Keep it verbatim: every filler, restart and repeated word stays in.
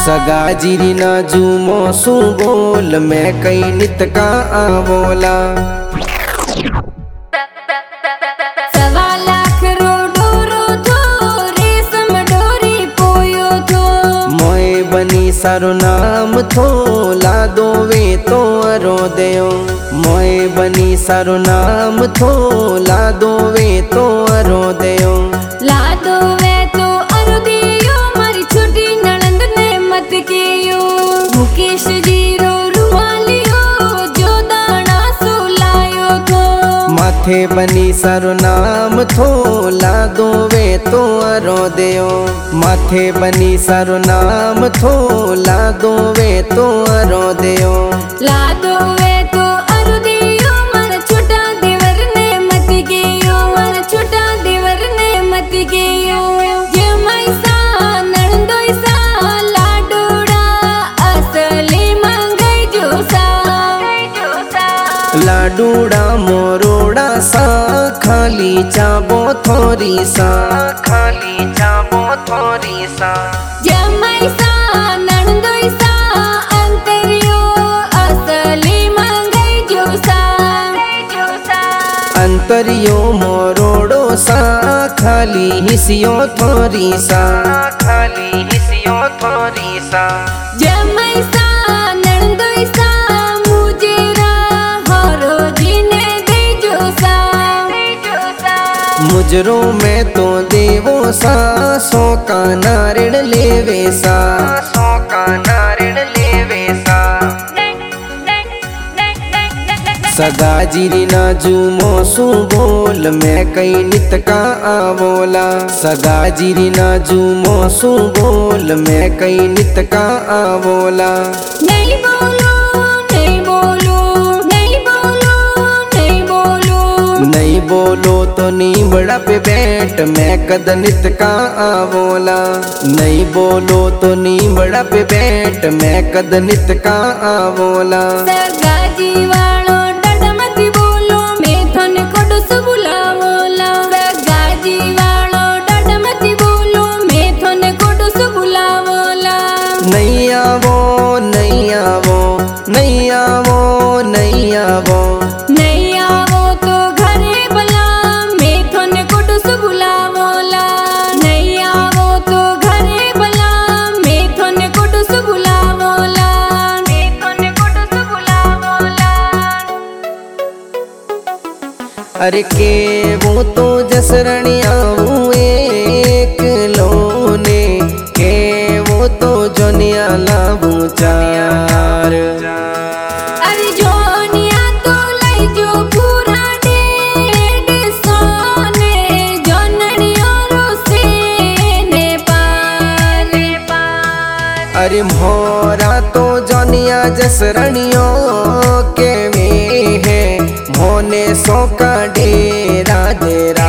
सगा जीरी ना जूमो सू बोल मैं कई नित का आवोला। सवा लाख रो डोरो थो रेशम डोरी पोयो थो मोए बनी सारो नाम थो ला दोवे तो अरो देओ। मोए बनी सारो नाम थो ला दोवे तो अरो देओ। ला दोवे तो अरो दियो मारी छोटी नणंद ने मत कियो। मुकेश जी रो रुमालियो जो दाना सुलायो थो माथे बनी सारो नाम थो ला दोवे तो अरो देओ। माथे बनी सारो नाम थो ला दोवे तो अरो देओ। ला दोवे तो अरो दियो मारा छोटा देवर ने मत कियो। मारा छोटा देवर ने मत कियो। जे मैसा नणंदोई सा लाडोड़ा असली मंगई जोसा। लाडूड़ा मोरोड़ा सा खाली चाबो थोरी सा। खाली चाबो थोरी सा जमैसा नणंदोई सा अंतरियो असली मंगई जोसा। अंतरियो मोरोड़ो सा खाली हिसियो थोरी सा। खाली हिसियो थोरी सा जमैसा नणंदोई सा मुजेरा हरो जीने दे जोसा। मुजरो में तो देवो सा सो का नारिण लेवे सा। सो का नारिण लेवे सा सगा जीरी ना जूमो सू बोल मैं कई नित का आवोला। सगा जीरी ना जूमो सू बोल मैं कई नित का आवोला। नहीं बोलो नहीं बोलो नहीं बोलो नहीं बोलो नहीं बोलो तो नी बड़ा पे बैठ मैं कद नित का आवोला। नहीं बोलो तो नी बड़ा पे बैठ मैं कद नित का आवोला। सगा जीवाणो डड मती बोलो मैं थने कोडस बुलावोला। सगा जीवाणो डड मती बोलो मैं थने कोडस बुलावोला। नहीं आवो नहीं आवो नहीं आवो नहीं आवो नहीं आवो तो घरे बला मैं थने कोडस बुलावोला। नहीं आवो तो घरे बला मैं थने कोडस बुलावोला। मैं थने कोडस बुलावोला। अरे के वो तो जसरणिया एक लोने के वो तो जोनिया लाभू चार। अरे जोनिया तो लई जो पूरा डेढ़ सोने जोननियो रोसे ने पार। अरे मोरा तो जोनिया जसरणियो के वे है मोने सो का डेरा डेरा।